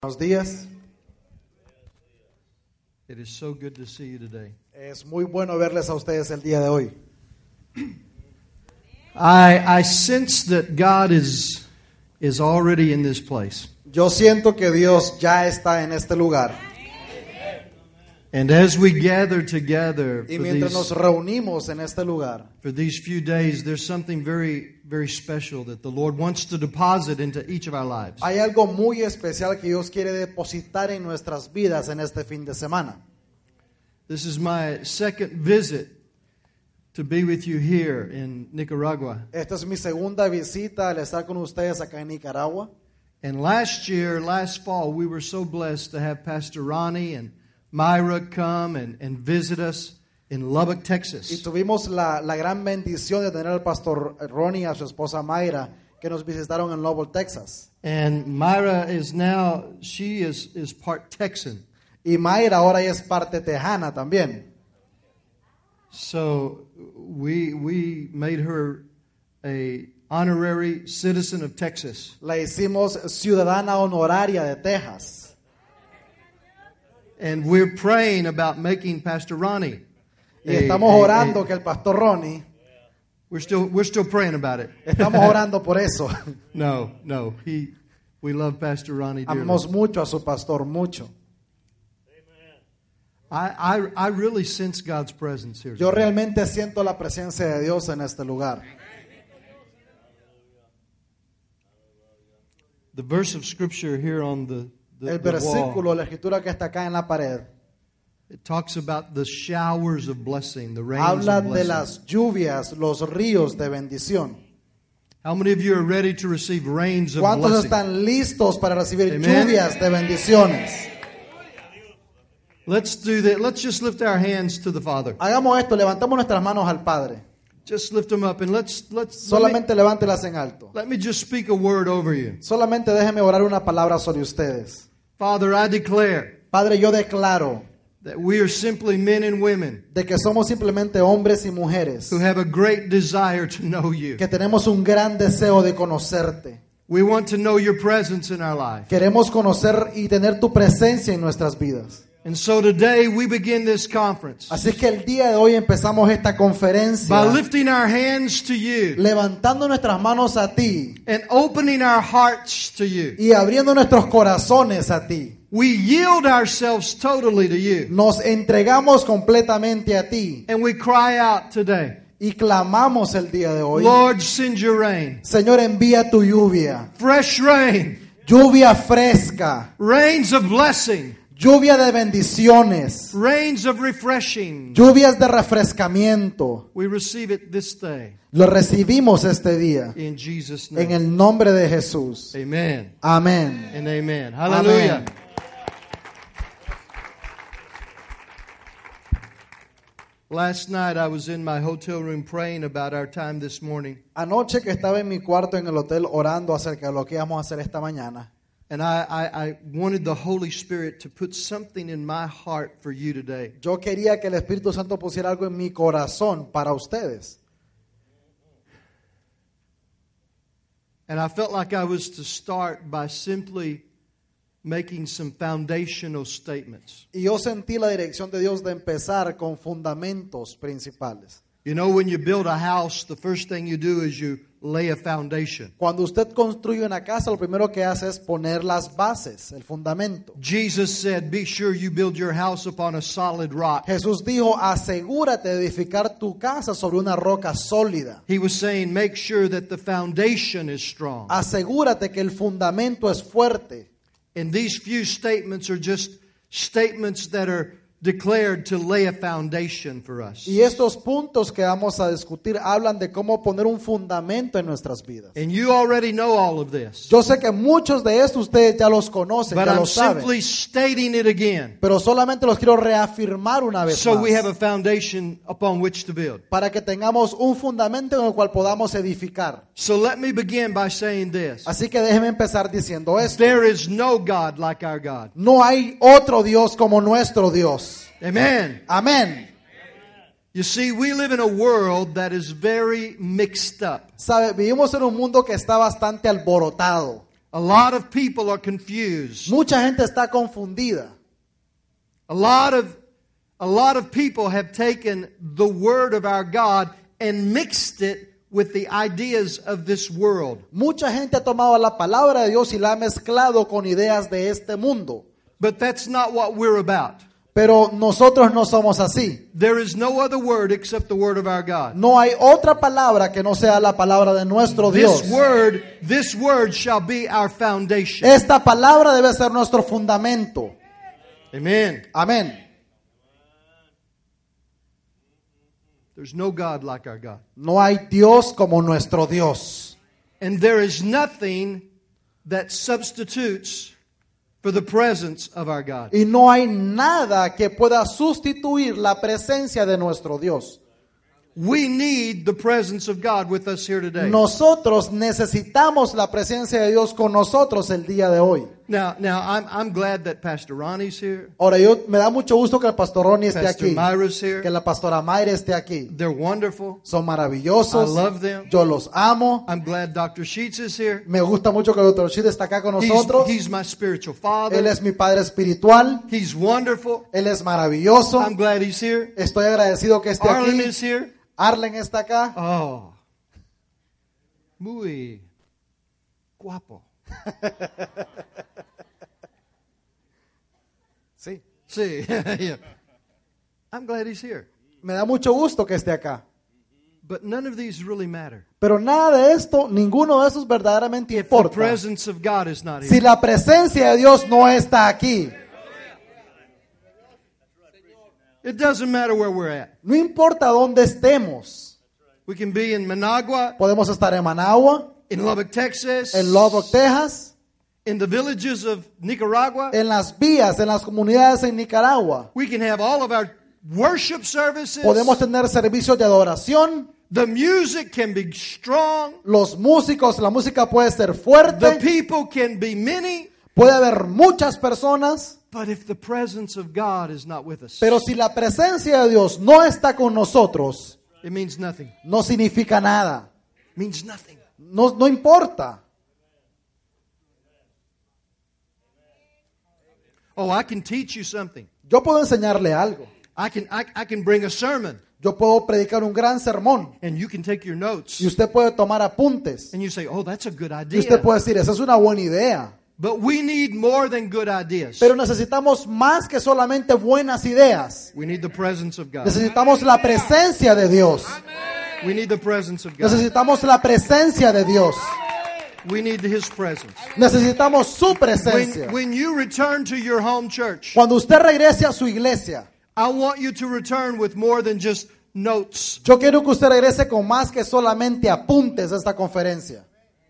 Buenos días. It is so good to see you today. Es muy bueno verles a ustedes el día de hoy. I sense that God is already in this place. Yo siento que Dios ya está en este lugar. And as we gather together Y mientras nos reunimos en este lugar, for these few days, there's something very, very special that the Lord wants to deposit into each of our lives. hay algo muy especial que Dios quiere depositar en nuestras vidas en este fin de semana. This is my second visit to be with you here in Nicaragua. Esta es mi segunda visita al estar con ustedes acá en Nicaragua. And last fall, we were so blessed to have Pastor Ronnie and Myra come and visit us in Lubbock, Y Texas. tuvimos la gran bendición de tener al pastor Ronnie y a su esposa Mayra que nos visitaron en Lubbock, Texas. And Myra is now, she is part Texan. Y Mayra ahora ya es parte tejana también. So we made her a honorary citizen of Texas. La hicimos ciudadana honoraria de Texas. And we're praying about making Pastor Ronnie. Y estamos orando que el pastor Ronnie, We're still praying about it. estamos orando por eso. No. We love Pastor Ronnie dearly. Amamos mucho a su pastor, mucho. I really sense God's presence here. Yo realmente siento la presencia de Dios en este lugar. The verse of scripture here on the El wall, versículo, la escritura que está acá en la pared, it talks about the showers of blessing, the rains habla of de blessing. las lluvias, los ríos de bendición. How many of you are ready to receive rains of ¿Cuántos blessing? están listos para recibir Amen. lluvias de bendiciones? Let's do that. Let's just lift our hands to the Father. Hagamos esto, levantamos nuestras manos al Padre. Just lift them up and Solamente levántelas en alto. let me just speak a word over you. Solamente déjeme orar una palabra sobre ustedes. Father, I declare Padre, yo declaro that we are simply men and women de que somos simplemente hombres y mujeres who have a great desire to know you. que tenemos un gran deseo de conocerte. We want to know your presence in our life. Queremos conocer y tener tu presencia en nuestras vidas. And so today we begin this conference Así que el día de hoy empezamos esta conferencia by lifting our hands to you levantando nuestras manos a ti and opening our hearts to you. y abriendo nuestros corazones a ti. We yield ourselves totally to you. Nos entregamos completamente a ti And we cry out today, y clamamos el día de hoy. Lord, send your rain. Señor, envía tu lluvia, Fresh rain. lluvia fresca, Rains of blessing. lluvia de bendiciones, Rains of refreshing. lluvias de refrescamiento. We receive it this day. Lo recibimos este día In Jesus' en name. el nombre de Jesús. Amen Amén. and amen. Hallelujah. Amén. Last night I was in my hotel room praying about our time this morning. Anoche que estaba en mi cuarto en el hotel orando acerca de lo que íbamos a hacer esta mañana. And I wanted the Holy Spirit to put something in my heart for you today. Yo quería que el Espíritu Santo pusiera algo en mi corazón para ustedes. And I felt like I was to start by simply making some foundational statements. Y yo sentí la dirección de Dios de empezar con fundamentos principales. You know, when you build a house, the first thing you do is you lay a foundation. Cuando usted construye una casa, lo primero que hace es poner las bases, el fundamento. Jesus said, be sure you build your house upon a solid rock. Jesús dijo, asegúrate de edificar tu casa sobre una roca sólida. He was saying, make sure that the foundation is strong. Asegúrate que el fundamento es fuerte. And these few statements are just statements that are declared to lay a foundation for us. Y estos puntos que vamos a discutir hablan de cómo poner un fundamento en nuestras vidas. And you already know all of this. Yo sé que muchos de estos ustedes ya los conocen, But ya I'm lo saben. simply stating it again. Pero solamente los quiero reafirmar una vez So we have a más. foundation upon which to build. Para que tengamos un fundamento en el cual podamos edificar. So let me begin by saying this. Así que déjeme empezar diciendo esto. There is no God like our God. No hay otro Dios como nuestro Dios. Amen. Amén. You see, we live in a world that is very mixed up. Sabe, vivimos en un mundo que está bastante alborotado. A lot of people are confused. Mucha gente está confundida. A lot of people have taken the word of our God and mixed it with the ideas of this world. Mucha gente ha tomado la palabra de Dios y la ha mezclado con ideas de este mundo. But that's not what we're about. Pero nosotros no somos así. There is no other word except the word of our God. No hay otra palabra que no sea la palabra de nuestro Dios. This word shall be our foundation. Esta palabra debe ser nuestro fundamento. Amen. Amén. There's no God like our God. No hay Dios como nuestro Dios. And there is nothing that substitutes for the presence of our God. Y no hay nada que pueda sustituir la presencia de nuestro Dios. We need the presence of God with us here today. Nosotros necesitamos la presencia de Dios con nosotros el día de hoy. Now I'm glad that Pastor Ronnie's here. Ahora, me da mucho gusto que el pastor Ronnie esté Pastor aquí, Myra's here. que la pastora Mayra esté aquí. They're wonderful. Son maravillosos. I love them. Yo los amo. I'm glad Dr. Sheets is here. Me gusta mucho que el Dr. Shid está acá con nosotros. He's my spiritual father. Él es mi padre espiritual. He's wonderful. Él es maravilloso. I'm glad he's here. Estoy agradecido que esté Arlen aquí. is here. Arlen está acá. Oh, muy guapo. Sí. Sí. Yeah. I'm glad he's here. Me da mucho gusto que esté acá. But none of these really matter. Pero nada de esto, ninguno de esos verdaderamente The importa. presence of God is not Si here. la presencia de Dios no está aquí, It doesn't matter where we're at. no importa dónde estemos. We can be in Managua, Podemos estar en Managua, in Lubbock, Texas, en Lubbock, Texas, in the villages of Nicaragua. en las vías, en las comunidades en Nicaragua. We can have all of our worship services. Podemos tener servicios de adoración. The music can be strong. Los músicos, la música puede ser The fuerte. people can be many. Puede haber muchas personas. But if the presence of God is not with us, Pero si la presencia de Dios no está con nosotros, it means nothing. no significa nada. It means nothing. No importa. Oh, I can teach you something. Yo puedo enseñarle algo. I can bring a sermon, Yo puedo predicar un gran sermón. and you can take your notes, Y usted puede tomar apuntes. and you say, "Oh, that's a good Y usted idea." puede decir, esa es una buena idea. But we need more than good ideas. Pero necesitamos más que solamente buenas ideas. We need the presence of God. Necesitamos la presencia de Dios. We need the presence of God. Necesitamos la presencia de Dios. We need His presence. Necesitamos su presencia. When you return to your home church, Cuando usted regrese a su iglesia, I want you to return with more than just notes. yo quiero que usted regrese con más que solamente apuntes de esta conferencia.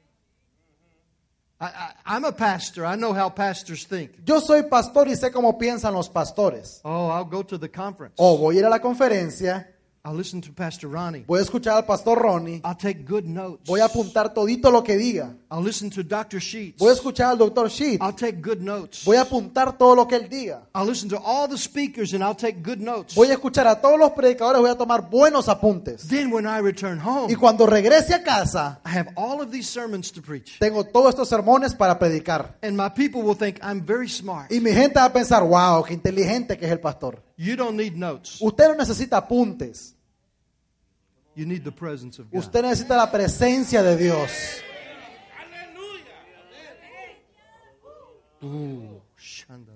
I'm a pastor. I know how pastors think. Yo soy pastor y sé cómo piensan los pastores. Oh, I'll go to the conference. O voy a ir a la conferencia, I'll listen to Pastor Ronnie. voy a escuchar al pastor Ronnie, I'll take good notes. voy a apuntar todito lo que diga. I'll listen to Dr. Sheets. Voy a escuchar al doctor Sheet, I'll take good notes. voy a apuntar todo lo que él diga. I'll listen to all the speakers and I'll take good notes. Voy a escuchar a todos los predicadores, voy a tomar buenos apuntes. Then when I return Y home, cuando regrese a casa, I have all of these sermons to preach. tengo todos estos sermones para predicar. And my people will think I'm very smart. Y mi gente va a pensar, wow, qué inteligente que es el pastor. You don't need notes. Usted no necesita apuntes. You need the presence of God. Usted necesita la presencia de Dios. Ooh, shandada.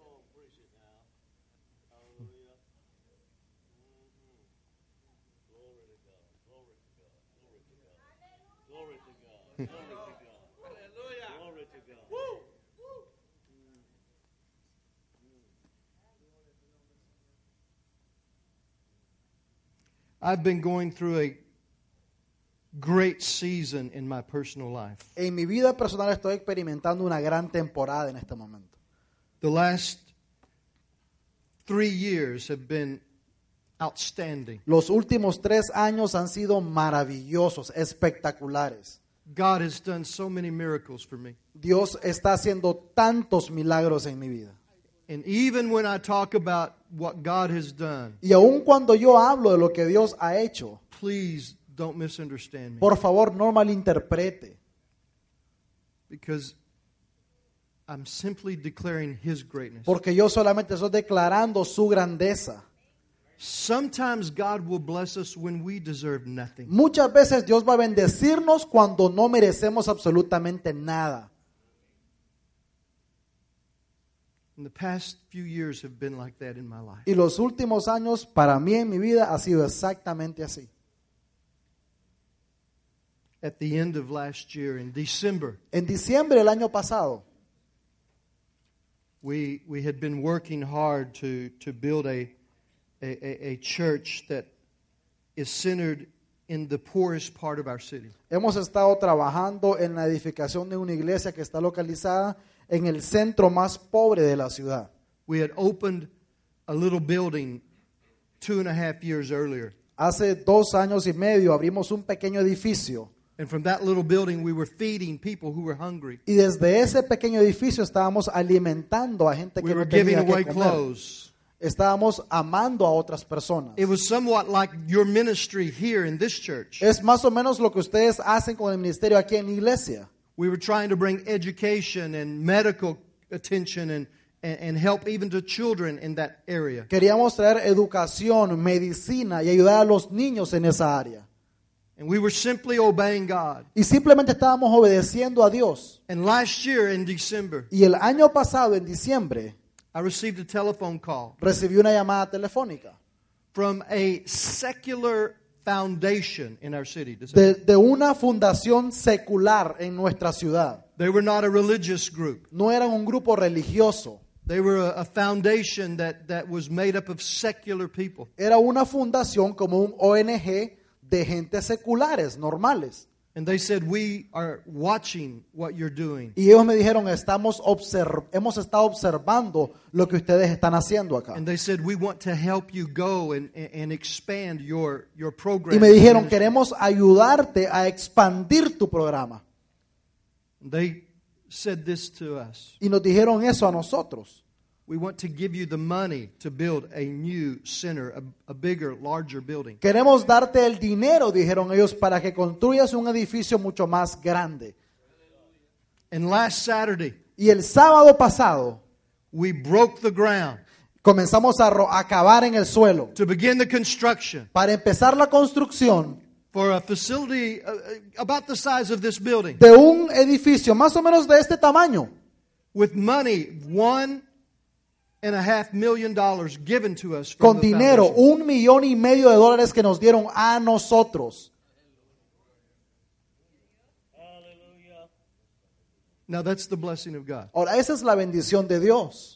I've been going through a great season in my personal life. En mi vida personal estoy experimentando una gran temporada en este momento. The last 3 years have been outstanding. Los últimos 3 años han sido maravillosos, espectaculares. God has done so many miracles for me. Dios está haciendo tantos milagros en mi vida. And even when I talk about what God has done, Y aun cuando yo hablo de lo que Dios ha hecho, please don't misunderstand me. por favor no malinterprete. Because I'm simply declaring His greatness. porque yo solamente estoy declarando su grandeza. Sometimes God will bless us when we deserve nothing. Muchas veces Dios va a bendecirnos cuando no merecemos absolutamente nada. And the past few years have been like that in my life. Y los últimos años para mí en mi vida ha sido exactamente así. At the end of last year, in December, En diciembre del año pasado, we had been working hard to build a church that is centered in the poorest part of our city. hemos estado trabajando en la edificación de una iglesia que está localizada en el centro más pobre de la ciudad. We had opened a little building 2.5 years earlier. Hace 2 años y medio abrimos un pequeño edificio And from that little building, we were feeding people who were hungry. y desde ese pequeño edificio estábamos alimentando a gente We que were no giving tenía away que comer. clothes. Estábamos amando a otras personas. It was somewhat like your ministry here in this church. Es más o menos lo que ustedes hacen con el ministerio aquí en la iglesia. We were trying to bring education and medical attention and help even to children in that area. Queríamos traer educación, medicina y ayudar a los niños en esa área. And we were simply obeying God. Y simplemente estábamos obedeciendo a Dios. And last year in December, Y el año pasado, en diciembre, I received a telephone call recibí una llamada telefónica from a secular foundation in our city. to say. de una fundación secular en nuestra ciudad. They were not a religious group. No eran un grupo religioso. They were a foundation that was made up of secular people. Era una fundación como un ONG de gente seculares, normales. And they said, we are watching what you're doing. Y ellos me dijeron, hemos estado observando lo que ustedes están haciendo acá. And they said, we want to help you go and expand your program. Y me dijeron, queremos ayudarte a expandir tu programa. They said this to us. Y nos dijeron eso a nosotros. We want to give you the money to build a new center, a bigger, larger building. Queremos darte el dinero, dijeron ellos, para que construyas un edificio mucho más grande. And last Saturday, Y el sábado pasado we broke the ground comenzamos a cavar en el suelo to begin the construction para empezar la construcción for a facility about the size of this building. de un edificio más o menos de este tamaño, With money, $1.5 million given to us from con the dinero, foundation. $1,5 million que nos dieron a nosotros. Now that's the blessing of God. Ahora, esa es la bendición de Dios.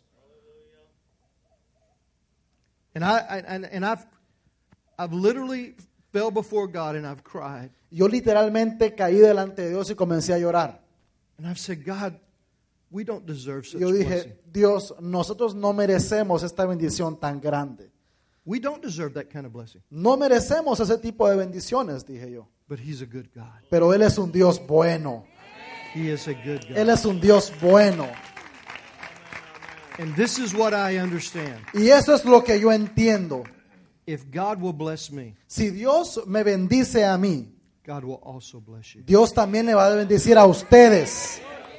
And I've literally fell before God and I've cried. Yo literalmente caí delante de Dios y comencé a llorar. And I've said, God, we don't deserve such Yo blessing. dije, Dios, nosotros no merecemos esta bendición tan grande. We don't deserve that kind of blessing. No merecemos ese tipo de bendiciones, dije yo. But He's a good God. Pero Él es un Dios bueno. He is a good God. Él es un Dios bueno. And this is what I understand. Y eso es lo que yo entiendo. If God will bless me, Si Dios me bendice a mí, God will also bless you. Dios también le va a bendecir a ustedes.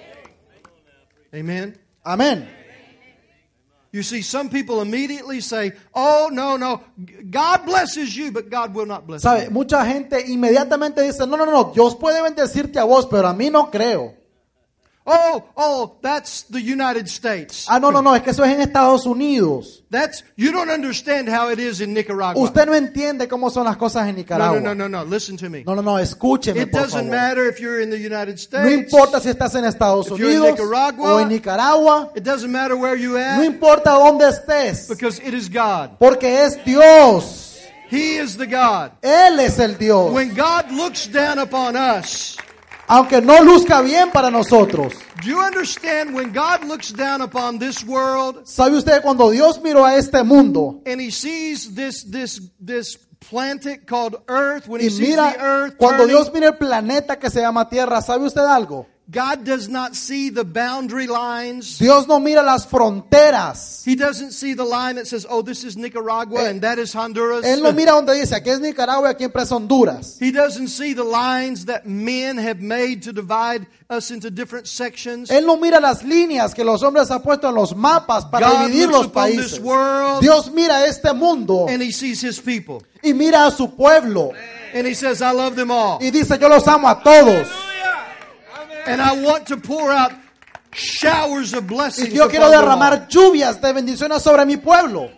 Amen? Amén. You see, some people immediately say, oh, no, God blesses you, but God will not bless ¿Sabe? you. Mucha gente inmediatamente dice, no, Dios puede bendecirte a vos, pero a mí no creo. Oh, that's the United States. No, es que eso es en Estados Unidos. You don't understand how it is in Nicaragua. Usted no entiende cómo son las cosas en Nicaragua. No, listen to me. No, escúcheme, It por doesn't favor. matter if you're in the United No States. importa si estás en Estados If you're in Unidos Nicaragua, o en Nicaragua, It doesn't matter where you no at, importa dónde estés, because it is God. porque es Dios. He is the God. Él es el Dios. When God looks down upon us, Aunque no luzca bien para nosotros. do you understand when God looks down upon this world ¿Sabe usted cuando Dios miró a este mundo and He sees this planet called Earth, when He y sees mira, the Earth cuando turning, Dios mira el planeta que se llama Tierra, ¿sabe usted algo? God does not see the boundary lines. Dios no mira las fronteras. He doesn't see the line that says, oh, this is Nicaragua and that is Honduras. Él no mira donde dice, aquí es Nicaragua y aquí es Honduras. He doesn't see the lines that men have made to divide us into different sections. Él no mira las líneas que los hombres han puesto en los mapas para God dividir looks los upon países. this world Dios mira este mundo and He sees His people. y mira a su pueblo And He says, I love them all. y dice, yo los amo a todos. And I want to pour out showers of Y blessings yo quiero upon them all. derramar lluvias de bendiciones sobre mi pueblo.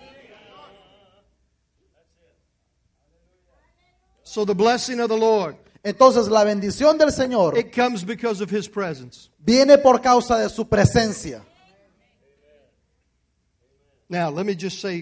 So the blessing of the Lord, Entonces la bendición del Señor it comes because of His presence. viene por causa de su presencia. Now, let me just say,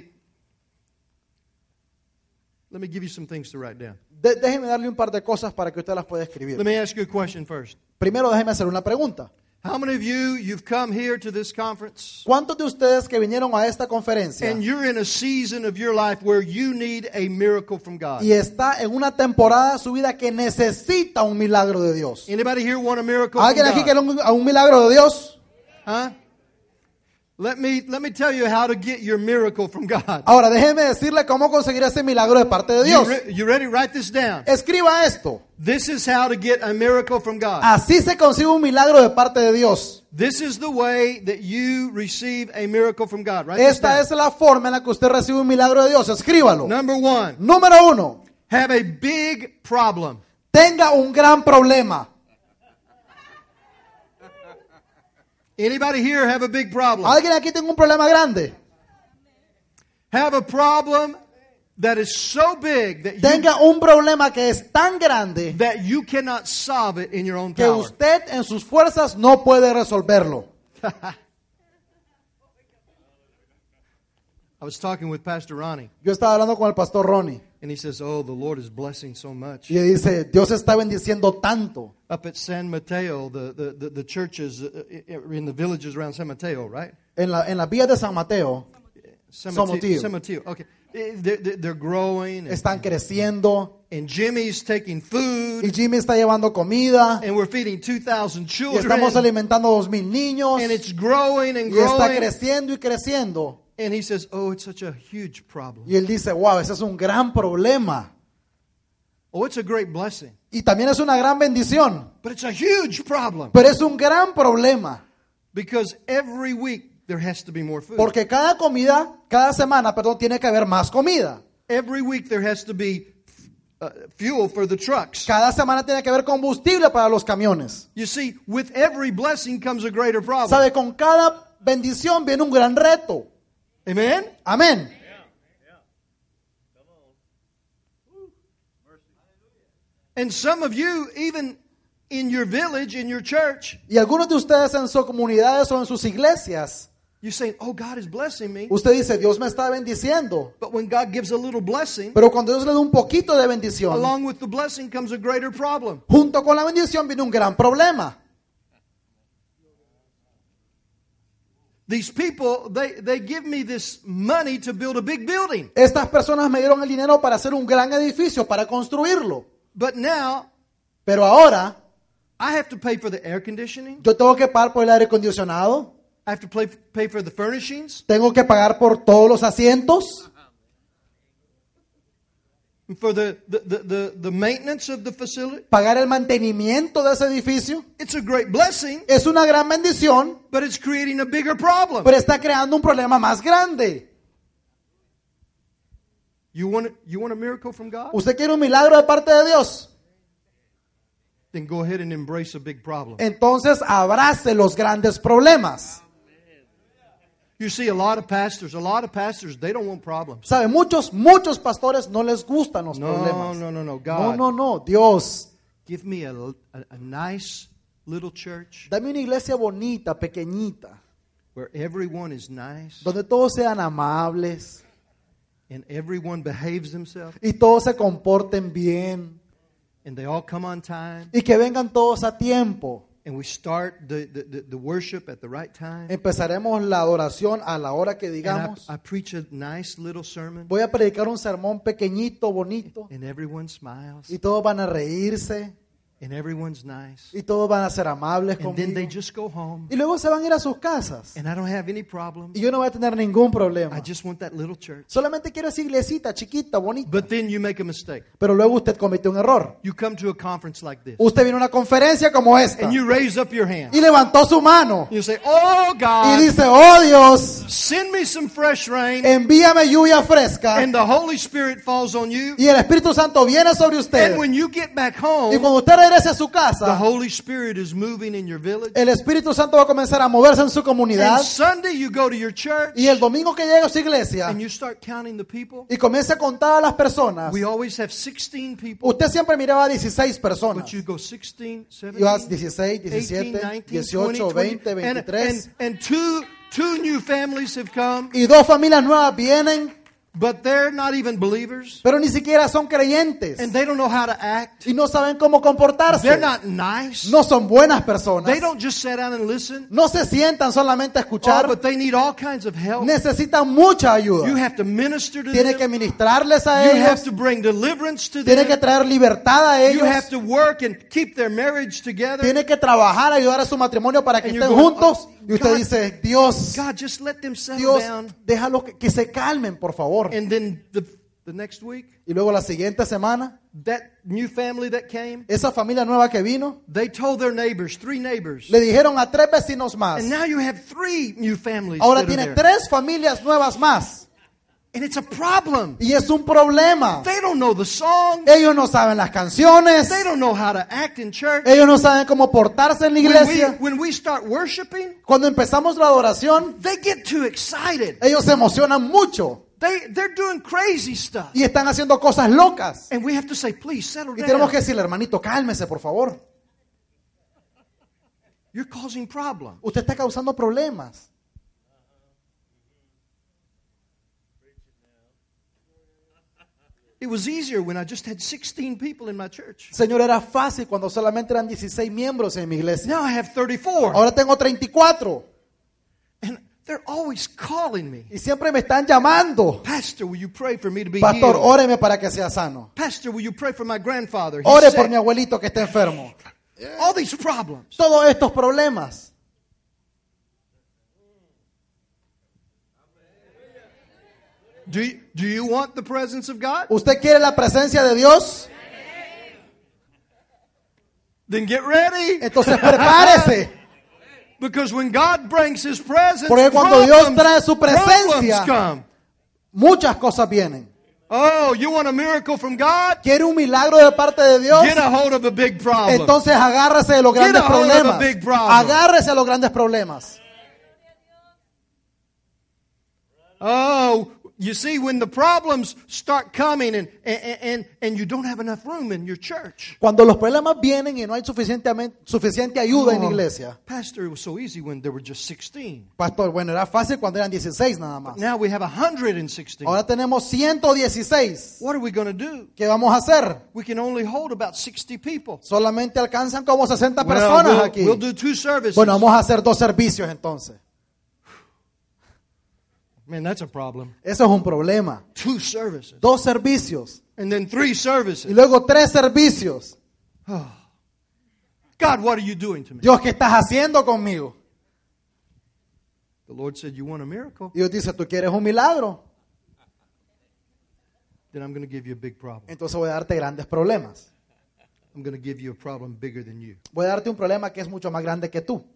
let me give you some things to write down. Déjeme darle un par de cosas para que usted las pueda escribir. Let me ask you a question first. Primero déjeme hacer una pregunta. How many of you've come here to this conference ¿Cuántos de ustedes que vinieron a esta conferencia and you're in a season of your life where you need a miracle from God? y está en una temporada de su vida que necesita un milagro de Dios? Anybody here want a miracle from ¿Alguien aquí God? quiere un milagro de Dios? Huh? Let me tell you how to get your miracle from God. Ahora déjeme decirle cómo conseguir ese milagro de parte de Dios. You ready? Write this down. Escriba esto. This is how to get a miracle from God. Así se consigue un milagro de parte de Dios. This is the way that you receive a miracle from God. Write this Esta down. es la forma en la que usted recibe un milagro de Dios. Escríbalo. Number one, Número 1. have a big problem. Tenga un gran problema. Anybody here have a big problem? ¿Alguien aquí tiene un problema grande? Have a problem that is so big Tenga un problema que es tan grande that you cannot solve it in your own que power. usted en sus fuerzas no puede resolverlo. I was talking with Pastor Ronnie, Yo estaba hablando con el pastor Ronnie and he says, "Oh, the Lord is blessing so much." y dice, Dios está bendiciendo tanto. Up at San Mateo, the churches in the villages around San Mateo, right? En la vía de San Mateo San Mateo. San Mateo. Okay, they're growing, están creciendo and Jimmy's taking food, y Jimmy está llevando comida and we're feeding 2,000 y children, estamos alimentando 2,000 niños and it's growing and y está growing. creciendo y creciendo. And he says, "Oh, it's such a huge problem. Y él dice, wow, ese es un gran problema. Oh, it's a great blessing, Y también es una gran bendición, but it's a huge problem pero es un gran problema. because every week there has to be more food. Porque cada semana, tiene que haber más comida. Every week there has to be fuel for the trucks. Cada semana tiene que haber combustible para los camiones. You see, with every blessing comes a greater problem. ¿Sabe? Con cada bendición viene un gran reto. Amen? Amén. And some of you, even in your village, in your church, Y algunos de ustedes en sus comunidades o en sus iglesias, you say, "Oh, God is blessing me." usted dice, Dios me está bendiciendo. But when God gives a little blessing, Pero cuando Dios le da un poquito de bendición, along with the blessing comes a greater problem. junto con la bendición viene un gran problema. These people, they give me this money to build a big building. Estas personas me dieron el dinero para hacer un gran edificio, para construirlo. But now, Pero ahora I have to pay for the air conditioning. yo tengo que pagar por el aire acondicionado, I have to pay for the furnishings, tengo que pagar por todos los asientos, for the maintenance of the facility. pagar el mantenimiento de ese edificio. It's a great blessing, Es una gran bendición, but it's creating a bigger problem. pero está creando un problema más grande. You want a miracle from God? ¿Usted quiere un milagro de parte de Dios? Then go ahead and embrace a big problem. Entonces abrace los grandes problemas. You see a lot of pastors, they don't want problems. ¿Sabe? Muchos pastores no les gustan los problemas. No. God, No. Dios, give me a nice little church dame una iglesia bonita, pequeñita, where everyone is nice donde todos sean amables and everyone behaves themselves y todos se comporten bien and they all come on time y que vengan todos a tiempo. and we start the worship at the right time. Empezaremos la adoración a la hora que And digamos. I preach a nice little sermon Voy a predicar un sermón pequeñito, bonito, and everyone smiles y todos van a reírse and everyone's nice. y todos van a ser amables And then they conmigo. just go home, Y luego se van a ir a sus casas. and I don't have any problems. Y yo no voy a tener ningún problema. I just want that little church. Solamente quiero esa iglesita chiquita, bonita. But then you make a mistake. Pero luego usted cometió un error. You come to a conference like this, Usted vino a una conferencia como esta and you raise up your hand. y levantó su mano You say, "Oh y God, dice, oh Dios, send me some fresh rain." envíame lluvia fresca. And the Holy Spirit falls on you. Y el Espíritu Santo viene sobre usted. And when you get back Y home, cuando usted regrese a su the casa, Holy Spirit is moving in your village. el Espíritu Santo va a comenzar a moverse en su comunidad. And Sunday you go to your church Y el domingo que llega a su iglesia and you start counting the people. y comienza a contar a las personas, We always have 16 people, usted siempre miraba a 16 but personas. you go 16, 17, Ibas 16, 18, 17, 19, 18, 20, 20, 23. and two new families have come, Y dos familias nuevas vienen, but they're not even believers, pero ni siquiera son creyentes. and they don't know how to act. Y no saben cómo comportarse. They're not nice. No son buenas personas. They don't just sit down and listen. No se sientan solamente a Oh, escuchar. but they need all kinds of help. Necesitan mucha ayuda. You have to minister to Tiene que them. ministrarles a You have ellos. to bring deliverance to Tiene que them. traer libertad a You ellos. have to work and keep their marriage together. Tiene que trabajar, ayudar a su matrimonio para que And estén you're going, juntos. "Oh, Y usted God, dice, Dios, God, just let them settle Dios, down. déjalo que se calmen, por favor. And then the next week, Y luego la siguiente semana, that new family that came, esa familia nueva que vino, they told their neighbors, 3 neighbors. le dijeron a 3 vecinos más. And now you have 3 new families Ahora that are tiene there. 3 familias nuevas más. And it's a problem. Y es un problema. They don't know the song. Ellos no saben las canciones. They don't know how to act in church. Ellos no saben cómo portarse en la iglesia. When we start worshiping, Cuando empezamos la adoración, they get too excited. ellos se emocionan mucho They're doing crazy stuff. y están haciendo cosas locas. And we have to say, please settle Y tenemos down. que decirle, hermanito, cálmese, por favor. You're causing problems. Usted está causando problemas. It was easier when I just had 16 people in my church. Señor, era fácil cuando solamente eran 16 miembros en mi iglesia. Now I have 34. Ahora tengo 34. And they're always calling me. Y siempre me están llamando. Pastor, will you pray for me to be Pastor, healed? óreme para que sea sano. Pastor, will you pray for my grandfather? He's Ore sick. por mi abuelito que está enfermo. All these problems. Todos estos problemas. Do you want the presence of God? ¿Usted quiere la presencia de Dios? Then get ready. Entonces prepárese. Because when God brings His presence, Porque cuando Dios problems- trae su presencia, problems come. Muchas cosas vienen. Oh, you want a miracle from God? ¿Quiere un milagro de parte de Dios? Get a hold of a big problem. Entonces agárrese de los Get grandes a hold of a problemas. big problem. Agárrese a los grandes problemas. Oh, you see, when the problems start coming and you don't have enough room in your church. Cuando los problemas vienen y no hay suficiente ayuda en la Oh, iglesia. Pastor, it was so easy when there were just 16. Pastor, bueno, era fácil cuando eran 16 nada más. Now we have 116. Ahora tenemos 116. What are we going to do? ¿Qué vamos a hacer? We can only hold about 60 people. Solamente alcanzan como 60 Well, personas aquí. we'll do 2 services. Bueno, vamos a hacer 2 servicios entonces. Man, that's a problem. Eso es un problema. 2 services. 2 servicios. And then 3 Y services. luego 3 servicios. God, what are you doing to me? Dios, ¿qué estás haciendo conmigo? The Lord said, you want a miracle? Y Dios dice, ¿tú quieres un milagro? Then I'm going to give you a big problem. Entonces voy a darte grandes problemas. I'm going to give you a problem bigger than you. Voy a darte un problema que es mucho más grande que tú.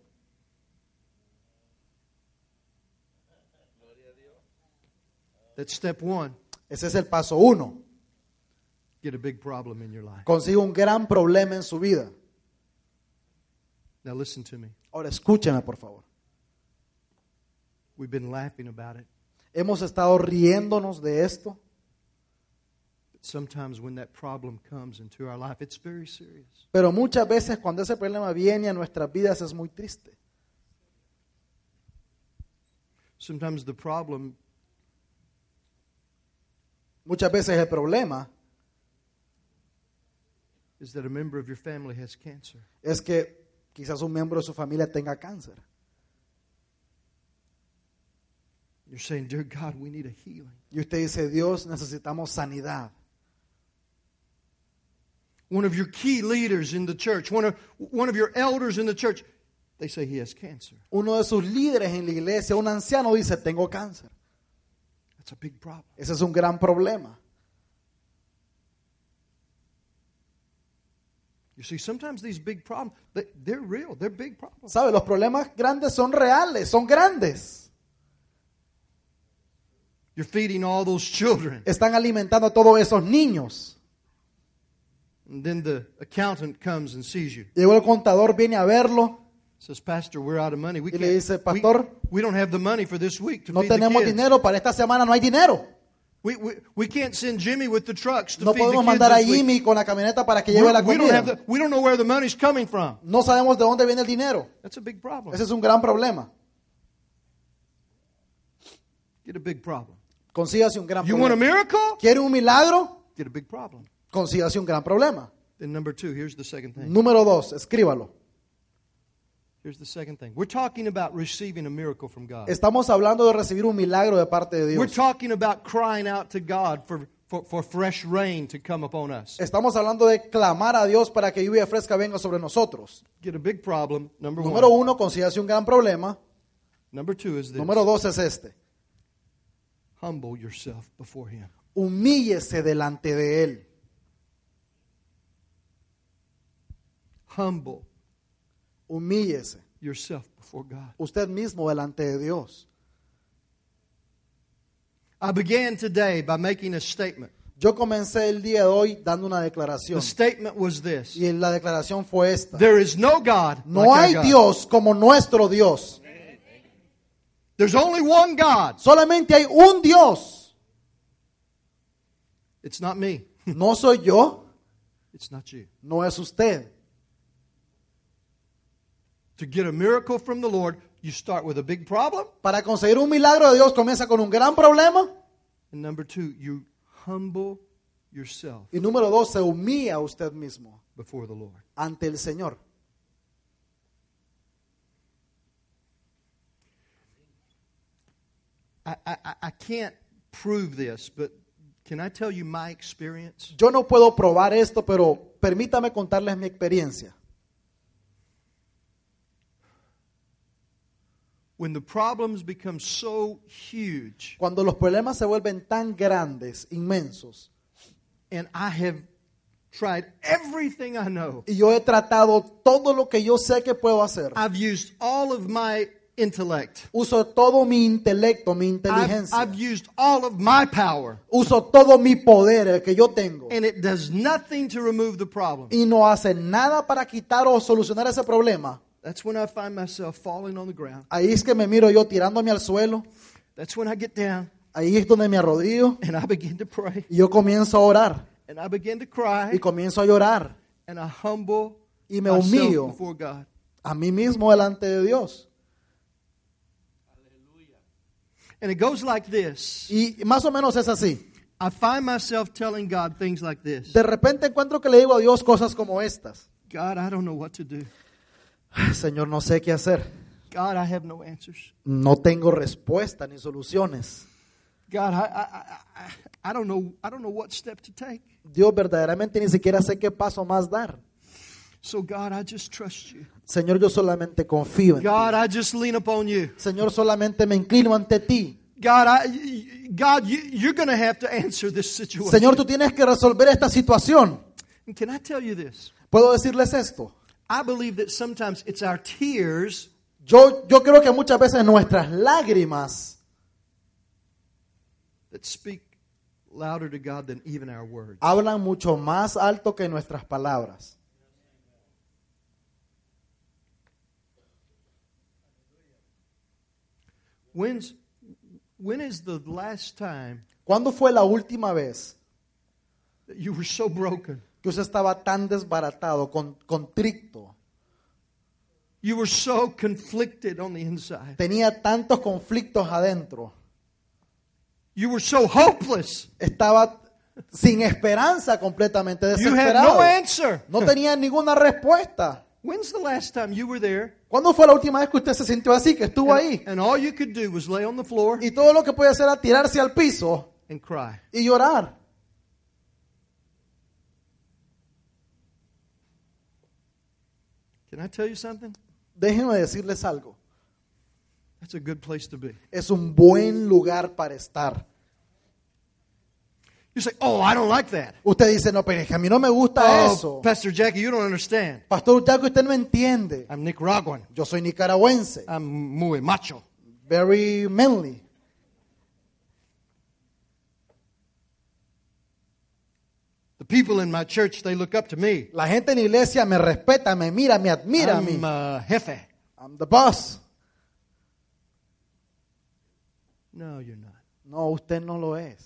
That's step 1. Ese es el paso 1. Get a big problem in your life. Consigue un gran problema en su vida. Now listen to me. Ahora escúcheme, por favor. We've been laughing about it. Hemos estado riéndonos de esto, But sometimes when that problem comes into our life, it's very serious. pero muchas veces cuando ese problema viene a nuestras vidas es muy triste. Sometimes the problem Muchas veces el problema is that a member of your family has cancer. es que quizás un miembro de su familia tenga cáncer. You're saying, dear God, we need a healing. Y usted dice, Dios, necesitamos sanidad. one of your key leaders in the church, one of your elders in the church, they say he has cancer. Uno de sus líderes en la iglesia, un anciano, dice, tengo cáncer. That's a big problem. Ese es un gran problema. You see, sometimes these big problems, they're real. They're big problems. ¿Sabe? Los problemas grandes son reales, son grandes. You're feeding all those children. Están alimentando a todos esos niños. And then the accountant comes and sees you. Llegó el contador, viene a verlo Says, Pastor, we're out of money. y le dice, pastor, we don't have the money for this week to no feed the tenemos kids. dinero, para esta semana no hay dinero. We can't send Jimmy with the trucks to No feed the podemos kids mandar a this week. Jimmy con la camioneta para que lleve la We comida. don't know where the money's coming from. No sabemos de dónde viene el dinero. That's a big problem. Ese es un gran problema. Get a big problem. Consígase un gran You want a problema. miracle? ¿Quiere un milagro? Get a big problem. Consígase un gran problema. Then number 2, here's the second thing. Número 2, escríbalo. Here's the second thing. We're talking about receiving a miracle from God. Estamos hablando de recibir un milagro de parte de We're Dios. talking about crying out to God for fresh rain to come upon us. Estamos hablando de clamar a Dios para que lluvia fresca venga sobre nosotros. Get a big problem. Number Número 1. 1, consígase un gran problema. Number 2 is this. Número 2 es este. Humble yourself before Him. Humíllese delante de Él. Humble Humíllese. yourself before God. Usted mismo delante de Dios. I began today by making a statement. Yo comencé el día de hoy dando una declaración. The statement was this. Y la declaración fue esta. There is no God No like our hay God. Dios como nuestro Dios. There's only one God. Solamente hay un Dios. It's not me. No soy yo, It's not you. no es usted. To get a miracle from the Lord, you start with a big problem. Para conseguir un milagro de Dios comienza con un gran problema. And number 2, you humble yourself Y número 2, se humilla a usted mismo before the Lord. ante el Señor. I can't prove this, but can I tell you my experience? Yo no puedo probar esto, pero permítame contarles mi experiencia. When the problems become so huge, Cuando los problemas se vuelven tan grandes, inmensos, and I have tried everything I know, y yo he tratado todo lo que yo sé que puedo hacer, I've used all of my intellect, uso todo mi intelecto, mi inteligencia, I've used all of my power, uso todo mi poder, el que yo tengo, and it does nothing to remove the problem. y no hace nada para quitar o solucionar ese problema. That's when I find myself falling on the ground. Ahí es que me miro yo tirándome al suelo, That's when I get down ahí es donde me arrodillo and I begin to pray y yo comienzo a orar and I begin to y cry comienzo a llorar and I humble y me myself humillo before God. a mí mismo delante de Dios. And it goes like this. Y más o menos es así. I find myself telling God things like this. De repente encuentro que le digo a Dios cosas como estas. God, I don't know what to do. Señor, no sé qué hacer. God, I have no answers. No tengo respuesta ni soluciones. God, I don't know what step to take. Dios, verdaderamente ni siquiera sé qué paso más dar. So God, I just trust you. Señor, yo solamente confío en ti. God, I just lean upon you. Señor, solamente me inclino ante ti. God, you're going to have to answer this situation. Señor, tú tienes que resolver esta situación. And can I tell you this? ¿Puedo decirles esto? I believe that sometimes it's our tears Yo creo que muchas veces nuestras lágrimas that speak louder to God than even our words. hablan mucho más alto que nuestras palabras. When is the last time ¿Cuándo fue la última vez that you were so broken? que usted estaba tan desbaratado, contrito? You were so conflicted on the inside. Tenía tantos conflictos adentro. You were so hopeless. Estaba sin esperanza, completamente You had desesperado. no answer. No tenía ninguna respuesta. When's the last time you were there ¿Cuándo fue la última vez que usted se sintió así, que estuvo ahí? and all you could do was lay on the floor Y todo lo que podía hacer era tirarse al piso and cry? y llorar. Can I tell you something? Déjenme decirles algo. That's a good place to be. Es un buen lugar para estar. You say, oh, I don't like that. Usted dice, no, pero es que a mí no me gusta Oh, eso. Pastor Jackie, you don't understand. Pastor Jaco, usted no entiende. I'm Nicaraguan. Yo soy nicaragüense. I'm muy macho. Very manly. The people in my church, they look up to me. La gente en la iglesia me respeta, me mira, me admira a mí. I'm jefe. I'm the boss. No, you're not. No, usted no lo es.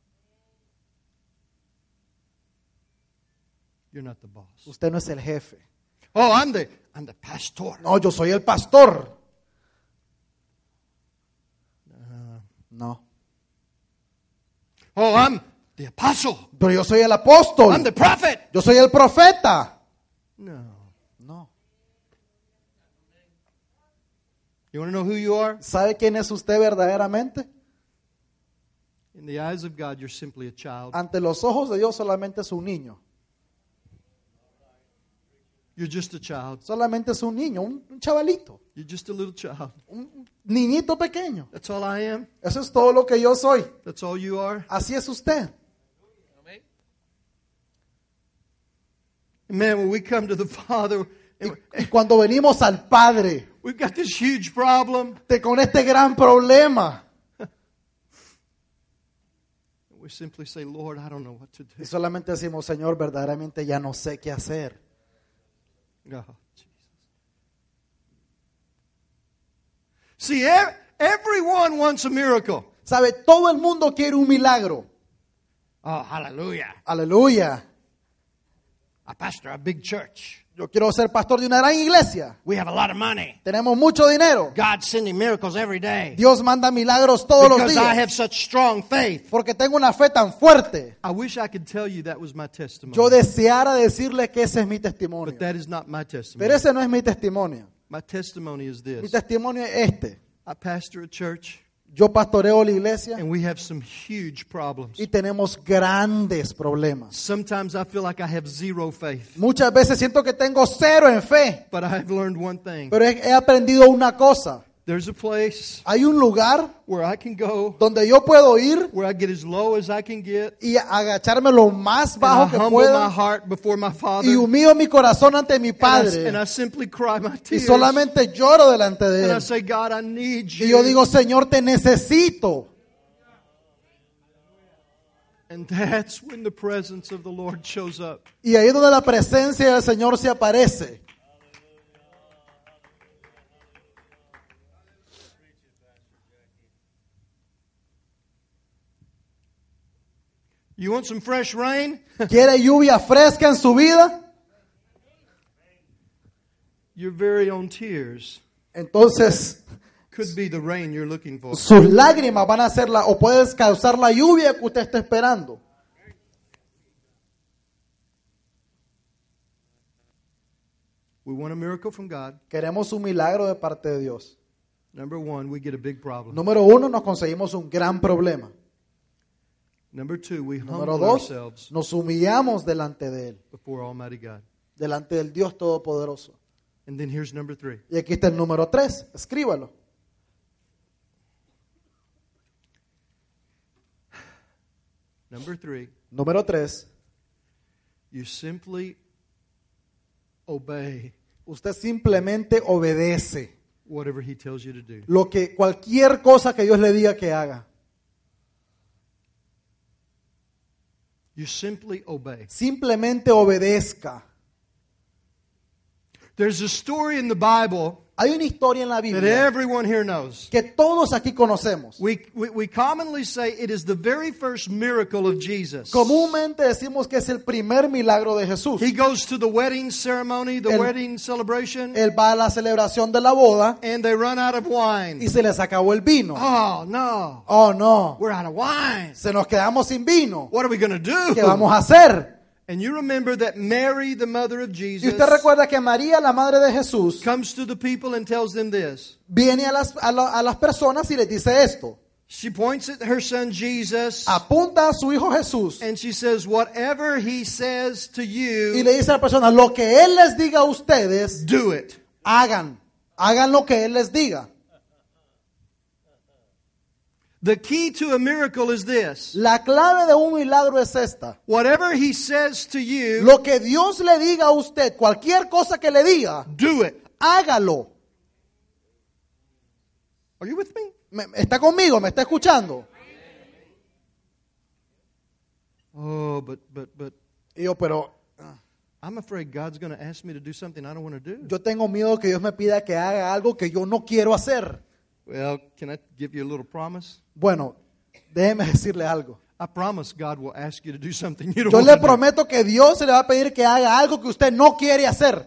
You're not the boss. Usted no es el jefe. Oh, I'm the pastor. No, yo soy el pastor. No. Oh, I'm the apostle. Pero yo soy el apóstol. I'm the prophet. Yo soy el profeta. No. No. You want to know who you are? ¿Sabe quién es usted verdaderamente? In the eyes of God, you're simply a child. Ante los ojos de Dios solamente es un niño. You're just a child. Solamente es un niño, un chavalito. You're just a little child. Un niñito pequeño. That's all I am. Eso es todo lo que yo soy. That's all you are. Así es usted. Man, when we come to the Father, Y cuando venimos al Padre, we've got this huge problem. con este gran problema, We simply say, Lord, I don't know what to do. y solamente decimos, Señor, verdaderamente ya no sé qué hacer. Oh, Jesus. See, everyone wants a miracle. ¿Sabe? Todo el mundo quiere un milagro. Oh, hallelujah. Aleluya. I pastor a big church. Yo quiero ser pastor de una gran iglesia. We have a lot of money. Tenemos mucho dinero. God's sending miracles every day. Dios manda milagros todos los Because I have días. such strong faith. Porque tengo una fe tan fuerte. I wish I could tell you that was my testimony. Yo deseara decirle que ese es mi testimonio. But that is not my testimony. Pero ese no es mi testimonio. My testimony is Mi this. testimonio es este. I pastor a church, Yo pastoreo la iglesia and we have some huge problems. y tenemos grandes problemas. Sometimes I feel like I have zero faith. Muchas veces siento que tengo cero en fe. But I have learned one thing. Pero he aprendido una cosa. There's a place Hay un lugar where I can go, donde yo puedo ir where I get as low as I can get, y agacharme lo más and I bajo que humble my pueda heart before my Father, y humillo mi corazón ante mi and Padre I simply cry my y tears, solamente lloro delante de and I Él. say, God, I need Y yo you. digo, Señor, te necesito. And that's when the presence of the Lord shows up. Y ahí es donde la presencia del Señor se aparece. You want some fresh rain? ¿Quiere lluvia fresca en su vida? Your very own tears Entonces, could be the rain you're looking for. sus lágrimas van a ser o puedes causar la lluvia que usted está esperando. We want a miracle from God. Queremos un milagro de parte de Dios. Number one, we get a big problem. Número 1, nos conseguimos un gran problema. Number two, we Número humble 2, ourselves nos humillamos delante de Él, before Almighty God. delante del Dios Todopoderoso. And then here's number three. Y aquí está el número 3, escríbalo. Number three, Número 3, you simply obey usted simplemente obedece whatever He tells you to do. cualquier cosa que Dios le diga que haga. You simply obey. Simplemente obedezca. There's a story in the Bible Hay una historia en la that Biblia everyone here knows. que todos aquí conocemos. We commonly say it is the very first miracle of Jesus. Comúnmente decimos que es el primer milagro de Jesús. He goes to the wedding ceremony, the El- wedding celebration, Él va a la celebración de la boda and they run out of wine. y se les acabó el vino. Oh, no. Oh no, We're out of wine. se nos quedamos sin vino. What are we going to do? ¿Qué vamos a hacer? And you remember that Mary, the mother of Y Jesus, usted recuerda que María, la madre de Jesús, comes to the people and tells them this. viene a las personas y les dice esto. She points at her son Jesus, apunta a su hijo Jesús and she says, whatever he says to y you, le dice a la persona, lo que él les diga a ustedes, do it. hagan lo que él les diga. The key to a miracle is this. La clave de un milagro es esta. Whatever he says to you, Lo que Dios le diga a usted, cualquier cosa que le diga, do it. hágalo. Are you with me? ¿Está conmigo? ¿Me está escuchando? Oh, but Y yo, pero I'm afraid God's going to ask me to do something I don't want to do. yo tengo miedo que Dios me pida que haga algo que yo no quiero hacer. Well, can I give you a little promise? Bueno, déjeme decirle algo. I promise God will ask you to do something you don't Yo want le to do. prometo que Dios se le va a pedir que haga algo que usted no quiere hacer.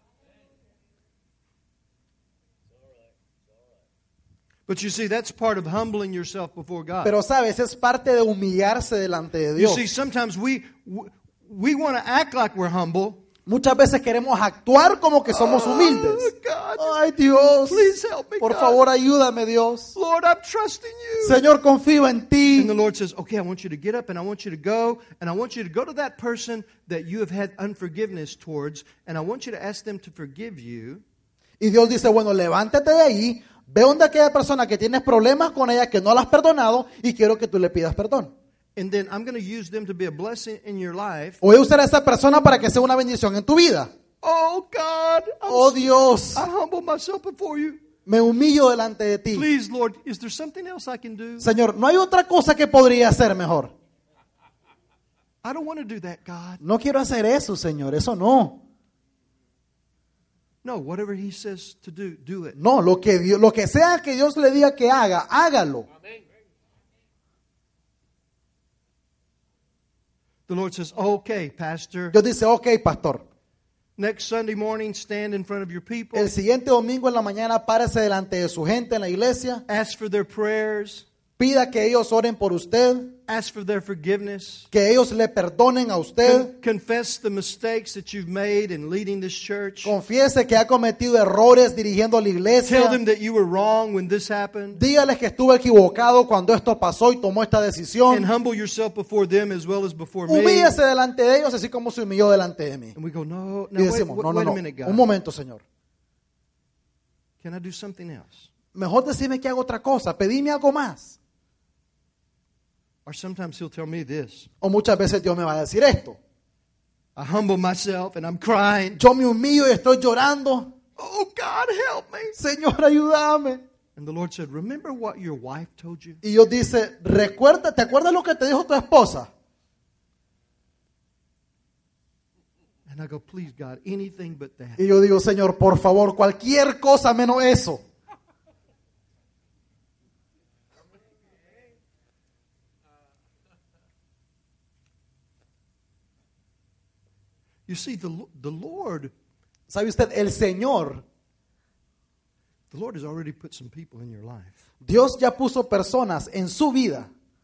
But you see, that's part of humbling yourself before God. Pero sabes, es parte de humillarse delante de You Dios. see, sometimes we want to act like we're humble. Muchas veces queremos actuar como que somos humildes. Oh, God, Ay, Dios, please help me, por God. favor, ayúdame, Dios. Lord, I'm trusting you. Señor, confío en ti. And the Lord says, okay, I want you to get up and I want you to go. And I want you to go to that person that you have had unforgiveness towards. And I want you to ask them to forgive you. Y Dios dice, bueno, levántate de ahí, ve donde aquella persona que tienes problemas con ella, que no la has perdonado, y quiero que tú le pidas perdón. And then I'm going to use them to be a blessing in your life. Voy a usar a esa persona para que sea una bendición en tu vida. Oh, God, Oh, Dios, I humble myself before you. me humillo delante de ti. Please, Lord, is there something else I can do? Señor, no hay otra cosa que podría hacer mejor. I don't want to do that, God. No quiero hacer eso, Señor, eso no. No, whatever He says to do it. No, lo que sea que Dios le diga que haga, hágalo. The Lord says, okay, Pastor, Dios dice, ok, pastor, next Sunday morning, stand in front of your people. el siguiente domingo en la mañana párese delante de su gente en la iglesia, Ask for their prayers. pida que ellos oren por usted, Ask for their forgiveness. que ellos le perdonen a usted, Confess the mistakes that you've made in leading this church. confiese que ha cometido errores dirigiendo la Tell iglesia, them that you were wrong when this happened. dígales que estuve equivocado cuando esto pasó y tomó esta And decisión, humble yourself before them as well as before me. humíllese delante de ellos así como se humilló delante de mí. And we go, no, Y no, decimos, no, wait no, a minute, no, God. un momento, Señor. Can I do something else? Mejor decime que haga otra cosa, pedime algo más. Or sometimes He'll tell me this. O muchas veces Dios me va a decir esto. I humble myself and I'm crying. Yo me humillo y estoy llorando. Oh, God, help me. Señor, ayúdame. And the Lord said, remember what your wife told you? Y Dios dice, recuerda, ¿te acuerdas lo que te dijo tu esposa? And I go, please, God, anything but that. Y yo digo, Señor, por favor, cualquier cosa menos eso. You see, the Lord ¿Sabe usted? El Señor, has already put some people in your life. Dios ya puso personas en su vida.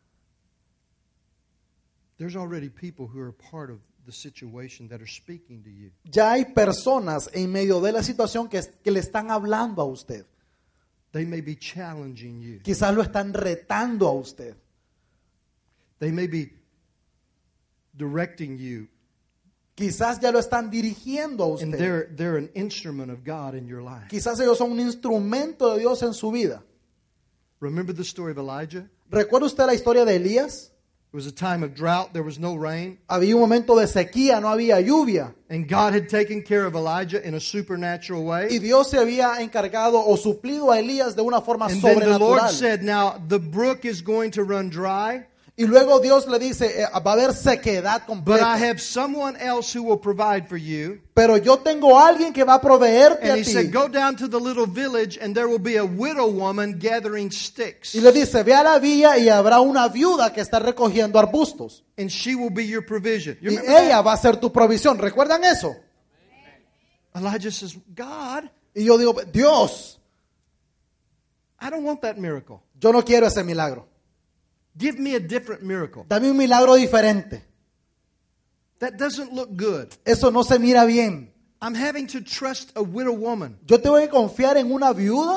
There's already people who are part of the situation that are speaking to you. Ya hay personas en medio de la situación que le están hablando a usted. They may be challenging you. Quizás lo están retando a usted. They may be directing you. Quizás ya lo están dirigiendo a And usted. they're an instrument of God in your life. Quizás ellos son un instrumento de Dios en su vida. Remember the story of Elijah? ¿Recuerda usted la historia de Elías? It was a time of drought. There was no rain. Había un momento de sequía, no había lluvia. And God had taken care of Elijah in a supernatural Y way. Dios se había encargado o suplido a Elías de una forma And then the Lord sobrenatural. said, now the brook is going to run dry. Y luego Dios le dice, va a haber sequedad But I completa. have someone else who will provide for you. Pero yo tengo a alguien que va a proveerte And a He ti. said, go down to the little village and there will be a widow woman gathering sticks. Y le dice, ve a la villa y habrá una viuda que está recogiendo arbustos. And she will be your provision. You Y remember ella va a ser tu provisión. ¿Recuerdan eso? that? Elijah says, God, Y yo digo, Dios, I don't want that miracle. yo no quiero ese milagro. Give me a different miracle. Dame un milagro diferente. That doesn't look good. Eso no se mira bien. I'm having to trust a widow woman. Yo tengo que confiar en una viuda.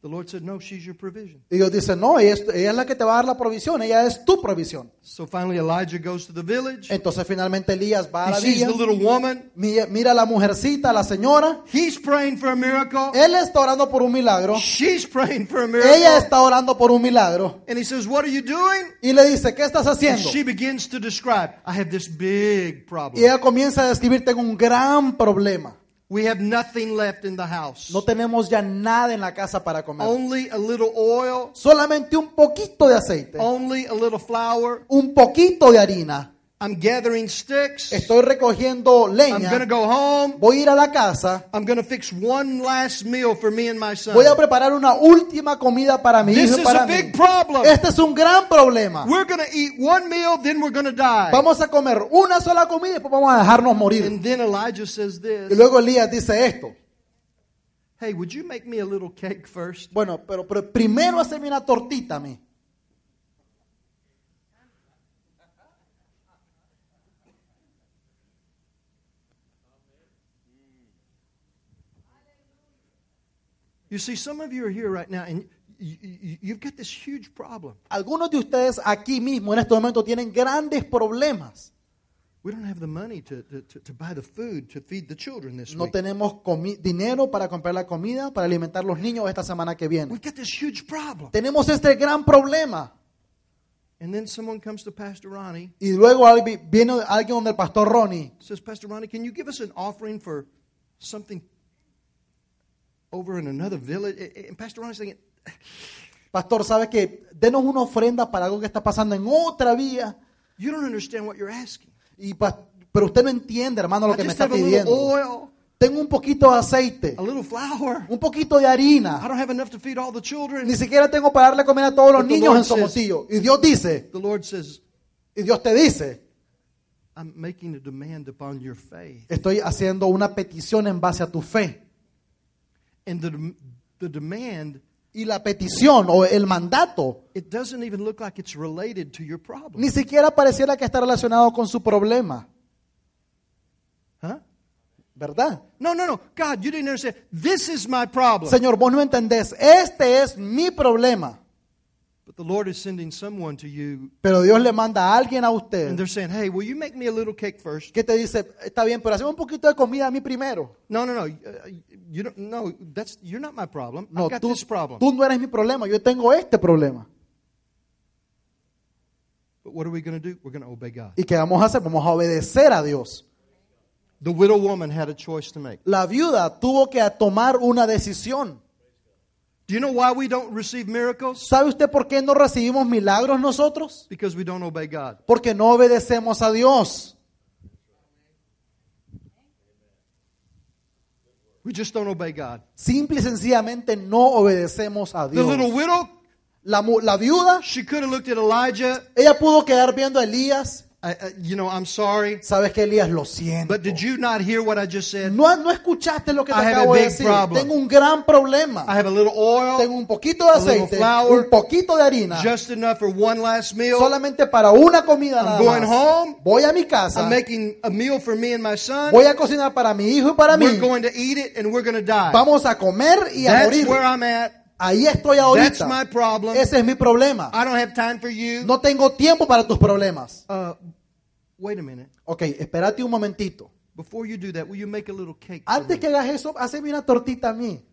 The Lord said, no, she's your provision. Y Dios dice, no, ella es la que te va a dar la provisión, ella es tu provisión. So finally Elijah goes to the village. Entonces finalmente Elías va a He la sees villa, the little woman. mira a la mujercita, a la señora. He's praying for a miracle. Él está orando por un milagro, She's praying for a ella miracle. está orando por un milagro. And he says, what are you doing? Y le dice, ¿qué estás And haciendo? she begins to describe, I have this big Y problem. ella comienza a describir, tengo un gran problema. We have nothing left in the house. No tenemos ya nada en la casa para comer. Only a little oil, Solamente un poquito de aceite, only a little flour. un poquito de harina. I'm gathering sticks. Estoy recogiendo I'm going to leña. go home. Voy a ir a la casa. I'm going to fix one last meal for me and my son. Voy a preparar una última comida para mi This hijo y is para a mí. big problem. Este es un gran problema. We're going to eat one meal, then we're going to die. Vamos a comer una sola comida y después vamos a dejarnos morir. And then Elijah says Y this. luego Elías dice esto. Hey, would you make me a little cake first? Bueno, pero primero hazme una tortita a mí. You see, some of you are here right now and you've got this huge problem. Algunos de ustedes aquí mismo en este momento tienen grandes problemas. We don't have the money to buy the food to feed the children this No week. tenemos dinero para comprar la comida, para alimentar a los niños esta semana que viene. We've got this huge problem. Tenemos este gran problema. And then someone comes to Pastor Ronnie Y luego viene alguien donde el pastor Ronnie. says, Pastor Ronnie, can you give us an offering for something over in another village? And Pastor Ronnie's thinking, Pastor, ¿sabe qué? Denos una ofrenda para algo que está pasando en otra vía. you don't understand what you're asking. Pero usted no entiende, hermano, lo I que me just está have a little pidiendo. oil, Tengo un poquito de aceite, a little flour. un poquito de I harina. don't have enough to feed all the children. Ni siquiera tengo para darle comida a todos los But the niños Lord en says- Somotillo. Y Dios dice, The Lord says, y Dios te dice, I'm making a demand upon your faith. estoy haciendo una petición en base a tu fe. And the demand, Y la petición o el mandato it doesn't even look like it's related to your problem. ni siquiera pareciera que está relacionado con su problema, Huh? ¿verdad? No. God, you didn't understand. This is my problem. Señor, vos no entendés, este es mi problema. But the Lord is sending someone to you, Pero Dios le manda a alguien a and usted they're saying, hey, will you make me a little cake first? que te dice, está bien, pero haceme un poquito de comida a mí primero. No. You don't. No, you're not my problem. No, I've got tú this problem. no eres mi problema, yo tengo este problema. But what are we going to do? We're going to obey God. ¿Y qué vamos a hacer? Vamos a obedecer a Dios. The widow woman had a choice to make. La viuda tuvo que tomar una decisión. Do you know why we don't receive miracles? ¿Sabe usted por qué no recibimos milagros nosotros? Because we don't obey God. Porque no obedecemos a Dios. We just don't obey God. Simple y sencillamente no obedecemos a The Dios. little widow, La viuda, she could have looked at Elijah. ella pudo quedar viendo a Elías. I'm sorry, Sabes que Elías, lo siento. but did you not hear what I just said? No escuchaste lo que te I have acabo a de big decir. problem. Tengo un gran problema. I have a little oil, Tengo un poquito de a little aceite, flour, un poquito de harina, just enough for one last meal. solamente para una comida nada I'm going más. home. Voy a mi casa, I'm making a meal for me and my son. voy a cocinar para mi hijo y para mí. We're going to eat it and we're going to die. Vamos a comer y a That's morir. where I'm at. Ahí estoy That's ahorita. my problem. Ese es mi problema. I don't have time for you. No tengo tiempo para tus problemas. Wait a minute. Ok, espérate un momentito. Before you do that, will you make a little cake for Antes me? que hagas eso, hazme una tortita a mí.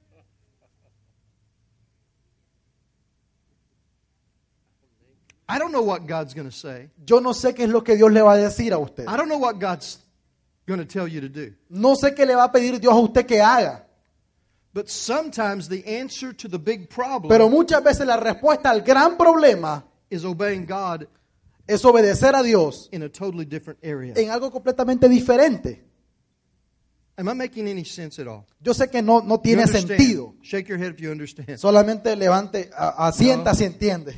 I don't know what God's going to say. Yo no sé qué es lo que Dios le va a decir a usted. I don't know what God's going to tell you to do. No sé qué le va a pedir Dios a usted que haga. But sometimes the answer to the big problem Pero muchas veces la respuesta al gran problema is obeying God es obedecer a Dios in a totally different area. en algo completamente diferente. Am I making any sense at all? Yo sé que no You tiene understand? sentido. Shake your head if you understand. Solamente levante, asienta No. si entiende.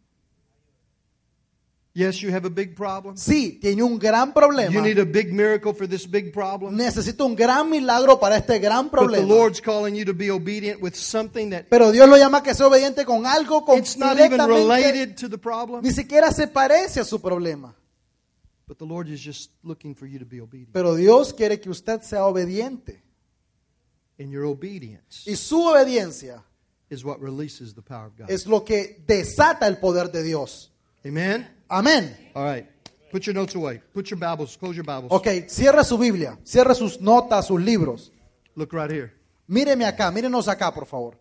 Yes, you have a big problem. Sí, tiene un gran You problema. need a big miracle for this big problem. Necesita un gran milagro para este gran But the problema. Lord's calling you to be obedient with something that Pero Dios lo llama que sea obediente con algo it's not even completamente, related to the problem. ni siquiera se parece a su problema. But the Lord is just looking for you to be obedient. Pero Dios quiere que usted sea obediente. And your obedience Y su obediencia is what releases the power of God. es lo que desata el poder de Dios. Amen? Amén. All right. Put your notes away. Put your Bibles, close your Bibles. Ok, cierre su Biblia, cierre sus notas, sus libros. Look right here. Míreme acá, mírenos acá, por favor.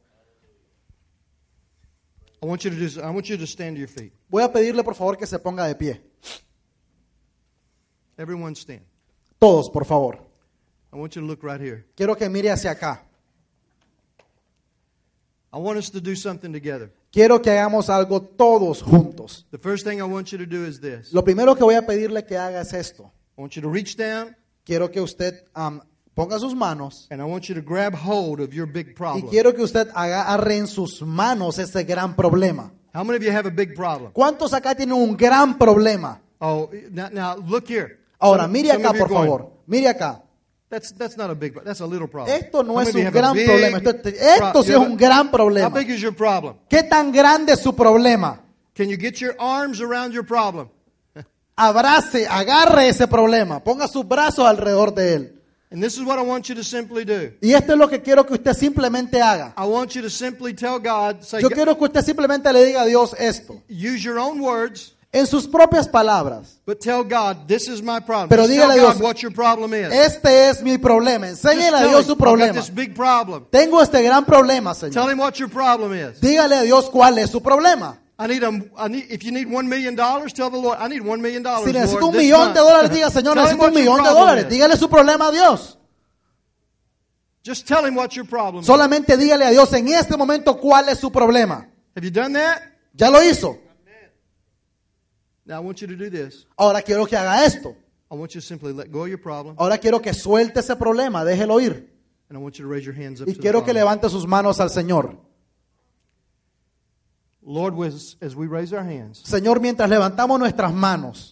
I want you to stand to your feet. Voy a pedirle, por favor, que se ponga de pie. Everyone stand. Todos, por favor. I want you to look right here. Quiero que mire hacia acá. I want us to do something together. Quiero que hagamos algo todos juntos. The first thing I want you to do is this. Lo primero que voy a pedirle que haga es esto. I want you to reach down Quiero que usted ponga sus manos and I want you to grab hold of your big y problem. quiero que usted agarre en sus manos ese gran problema. How many of you have a big problem? ¿Cuántos acá tienen un gran problema? Oh, now look here. Ahora, Some- mire some acá, of you por are going, favor. Mire acá. That's not a big problem. That's a little problem. Esto no How es many of you un have a gran big problema. Esto sí es pro- un gran How problema. big is your problem? ¿Qué tan grande es su problema? Can you get your arms around your problem? Abrace, agarre ese problema. Ponga sus brazos alrededor de él. And this is what I want you to simply do. Y esto es lo que quiero que usted simplemente haga. I want you to simply tell God, say, Yo quiero que usted simplemente le diga a Dios esto. use your own words, En sus propias palabras. but tell God, this is my problem. Pero Just dígale a tell God Dios, what your problem is. Este es mi problema. Just Enséñele a tell Dios him, su I've got problema. this big problem. Tengo este gran problema, Tell Señor. him what your problem is. Dígale a Dios cuál es su problema. If you need $1 million, tell the Lord, I need $1 million. Si necesita Lord, un this millón de month. dólares, diga, Señor, Tell him necesito un what your millón de problem dólares. is. Dígale su problema a Dios. Just tell him what your problem is. Solamente dígale a Dios en este momento cuál es su problema. Have you done that? Ya lo hizo. Now I want you to do this. Ahora quiero que haga esto. I want you to simply let go of your problem, Ahora quiero que suelte ese problema, déjelo ir. and I want you to raise your hands up Y to the quiero que Father. levante sus manos al Señor. Lord, as we raise our hands, Señor, mientras levantamos nuestras manos,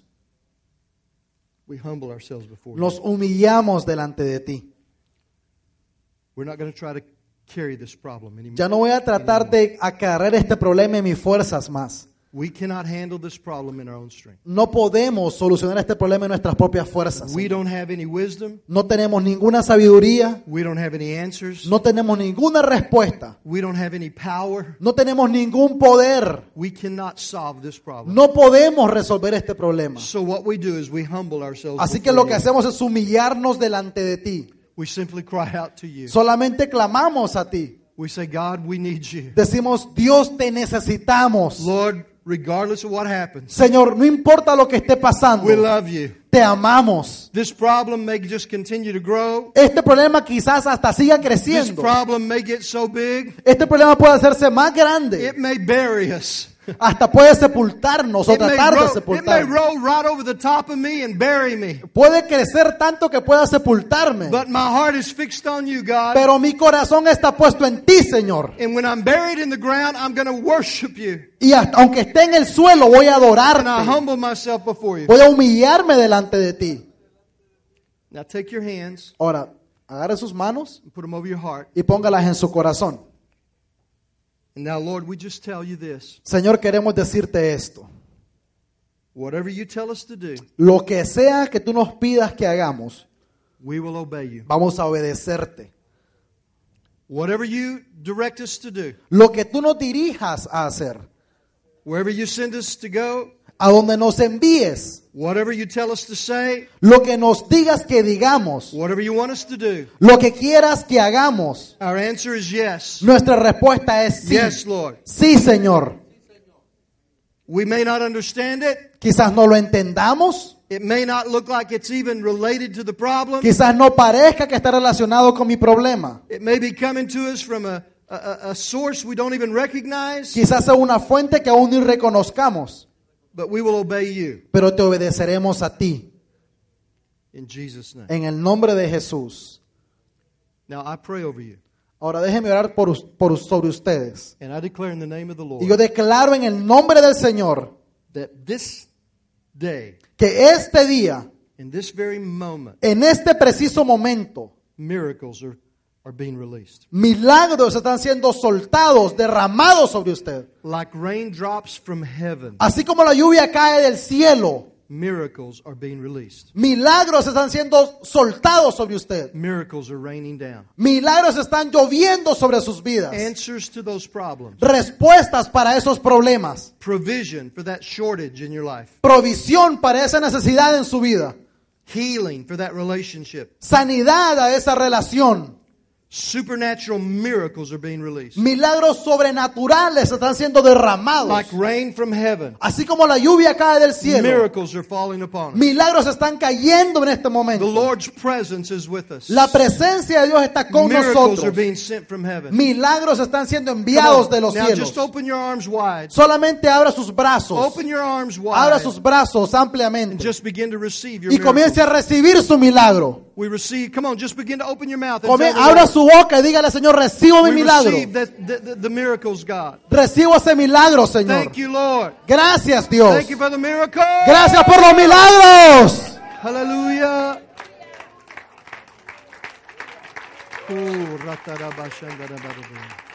we humble ourselves before you. nos humillamos delante de ti. We're not going to try to carry this problem anymore. Ya no voy a tratar de acarrear este problema en mis fuerzas más. We cannot handle this problem in our own strength. No podemos solucionar este problema en nuestras propias fuerzas. We don't have any wisdom. No tenemos ninguna sabiduría, We don't have any answers. no tenemos ninguna respuesta, We don't have any power. no tenemos ningún poder. We cannot solve this problem. No podemos resolver este problema. So what we do is we humble ourselves Así que before lo que you. hacemos es humillarnos delante de ti. We simply cry out to you. Solamente clamamos a ti. We say, God, we need you. Decimos, Dios, te necesitamos. Lord, regardless of what happens, Señor, no importa lo que esté pasando, we love you. te amamos. This problem may just continue to grow. Este problema quizás hasta siga This creciendo. problem may get so big, Este problema puede hacerse más grande. it may bury us. Hasta puede sepultarnos o It may, tratar de it may sepultarnos. roll right over the top of me and bury me. Puede crecer tanto que pueda sepultarme. But my heart is fixed on you, God. Pero mi corazón está puesto en ti, Señor. And when I'm buried in the ground, I'm going to worship you. Y hasta, aunque esté en el suelo, voy a And I adorarte. humble myself before you. Voy a humillarme delante de ti. Now take your hands Ahora, agarre sus manos and put them over your heart. y póngalas en su corazón. And now, Lord, we just tell you this. Señor, queremos decirte esto. Whatever you tell us to do, Lo que sea que tú nos pidas que hagamos, we will obey you. vamos a obedecerte. Whatever you direct us to do, Lo que tú nos dirijas a hacer, wherever you send us to go, a donde nos envíes, whatever you tell us to say, lo que nos digas que digamos, whatever you want us to do, lo que quieras que hagamos, our answer is yes. nuestra respuesta es sí. Yes, Lord. Sí, Señor. We may not understand it. Quizás no lo entendamos, It may not look like it's even related to the problem. quizás no parezca que está relacionado con mi problema. It may be coming to us from a source we don't even recognize, Quizás sea una fuente que aún ni reconozcamos, but we will obey you pero te obedeceremos a ti. in Jesus' name. En el nombre de Jesús. Now I pray over you, Ahora déjenme orar sobre ustedes. and I declare in the name of the Y yo Lord declaro en el nombre del Señor that this day, que este día, in this very moment, en este preciso momento, miracles are being released. milagros están siendo soltados, derramados sobre usted. Like raindrops from heaven, Así como la lluvia cae del cielo, Miracles are being released. Milagros están siendo soltados sobre usted. Miracles are raining down. Milagros están lloviendo sobre sus vidas. Answers to those problems. Respuestas para esos problemas. Provision for that shortage in your life. Provisión para esa necesidad en su vida. Healing for that relationship. Sanidad a esa relación. Supernatural miracles are being released. Milagros sobrenaturales están siendo derramados. Like rain from heaven. Así como la lluvia cae del cielo. Miracles are falling upon us. Milagros están cayendo en este The momento. Lord's presence is with us. La presencia de Dios está con Miracles are nosotros. being sent from heaven. Milagros están siendo Come enviados on. de los Now cielos. just open your arms wide. Solamente abra sus brazos. Open your arms Abra wide. sus brazos And ampliamente. just begin to receive your Y comience miracle. a recibir su milagro. We receive. Come on, just begin to open your mouth. And tell the Abra Lord, su boca y dígale, Señor, recibo mi we milagro. receive the miracles, God. Recibo ese milagro, Señor. Thank you, Lord. Gracias, Dios. Thank you for the miracle. Gracias por los milagros. Hallelujah. Oh, ratarabashandarabadabah.